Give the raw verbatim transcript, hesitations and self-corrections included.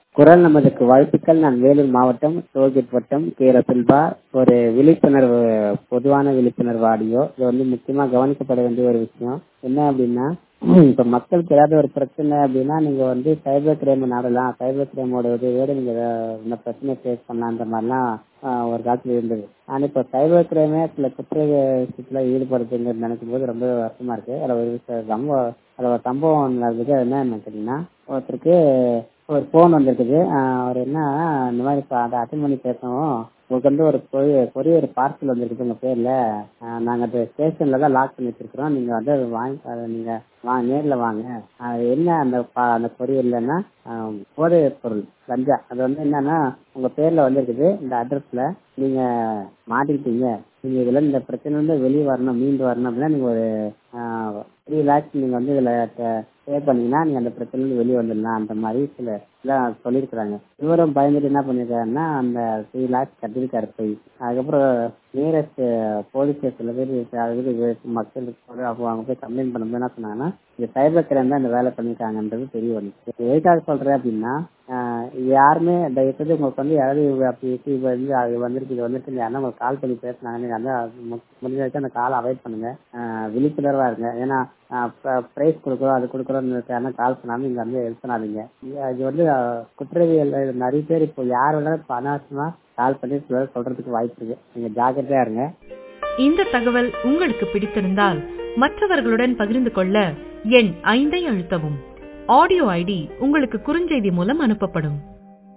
குரல் நமதுக்கு வாழ்த்துக்கள். நான் வேலூர் மாவட்டம் டோல்கேட் வட்டம் கே ரசுல்பா. ஒரு விழிப்புணர்வு, பொதுவான விழிப்புணர்வு ஆடியோ. இது வந்து முக்கியமா கவனிக்கப்பட வேண்டிய ஒரு விஷயம் என்ன அப்படின்னா, இப்ப மக்களுக்கு ஏதாவது ஒரு பிரச்சனை அப்படின்னா நீங்க வந்து சைபர் கிரைம் நாடலாம். சைபர் கிரைமோட உதவியோட நீங்க இந்த பிரச்சனையை ஃபேஸ் பண்ணலான்ற மாதிரிலாம் ஒரு காலத்துல இருந்தது. ஆனா இப்ப சைபர் கிரைமே சில குற்ற விஷயத்துல ஈடுபடுத்துங்கிறது நினைக்கும் போது ரொம்ப வருஷமா இருக்கு. அதுல ஒரு சம்பவம் அதுல ஒரு சம்பவம் நடந்தது. என்னன்னு கேட்டீங்கன்னா, ஒருத்தருக்கு ஒரு போன் வந்திருக்குது. அவர் என்ன இந்த மாதிரி அதை அட்டன் பண்ணி பேசவும், உங்களுக்கு வந்து ஒரு கொரியர் பார்சல் வந்திருக்குது உங்க பேர்ல. நாங்க அந்த ஸ்டேஷன்ல தான் லாக் பண்ணி வச்சிருக்கிறோம். நீங்க வந்து வாங்கி நீங்க வாங்க, நேர்ல வாங்க. என்ன அந்த அந்த கொரியர்லன்னா போதை பொருள் கஞ்சா. அது வந்து என்னன்னா உங்க பேர்ல வந்திருக்குது. இந்த அட்ரஸ்ல நீங்க மாட்டிக்கிட்டீங்க. நீங்க இதுல இந்த பிரச்சனை வந்து வெளியே வரணும், மீண்டு வரணும் அப்படின்னா நீங்க ஒரு த்ரீ லேக்ஸ் நீங்க வந்து இதுல பே பண்ணீங்கன்னா நீங்க அந்த பிரச்சனை வந்து வெளியே வந்துடலாம். அந்த மாதிரி சில எல்லாம் சொல்லியிருக்கிறாங்க. இவரும் பயந்துட்டு என்ன பண்ணிருக்காருன்னா அந்த த்ரீ லேக்ஸ் கட்டிருக்காரு போய். அதுக்கப்புறம் நியரஸ்ட் போலீஸ் ஸ்டேஷன்ல போய் மக்களுக்கு அவங்க போய் கம்ப்ளைண்ட் பண்ணும்போது என்ன சொன்னாங்கன்னா, இந்த சைபர் கிரைம் தான் இந்த வேலை பண்ணிருக்காங்கன்றது தெரிய வந்துச்சு. எதுக்காக சொல்றேன் அப்படின்னா, யாருமே தயவுசெய்து உங்களுக்கு வந்து யாராவது அப்படி வந்து அது வந்துருக்கு இது வந்துருக்கு யாருன்னா உங்களுக்கு கால் பண்ணி பேசினாங்க, நீங்க அந்த முடிஞ்ச வரைக்கும் அந்த காலை அவாய்ட் பண்ணுங்க. விழிப்புணர்வா இருங்க. ஏன்னா பிரைஸ் கொடுக்குறோம் அது கொடுக்குறோம்னு கால் பண்ணாம நீங்க வந்து ஹெல்ப் பண்ணாதீங்க. இது வந்து குற்றவியல் நிறைய பேர் இப்போ யாரோட அனாவசியமா கால் பண்ணி சொல்றதுக்கு வாய்ப்பு இருக்கு. நீங்க ஜாக்கிரதையா இருங்க. இந்த தகவல் உங்களுக்கு பிடித்திருந்தால் மற்றவர்களுடன் பகிர்ந்து கொள்ள எண் ஐந்தை அழுத்தவும். ஆடியோ ஐடி உங்களுக்கு குறுஞ்செய்தி மூலம் அனுப்பப்படும்.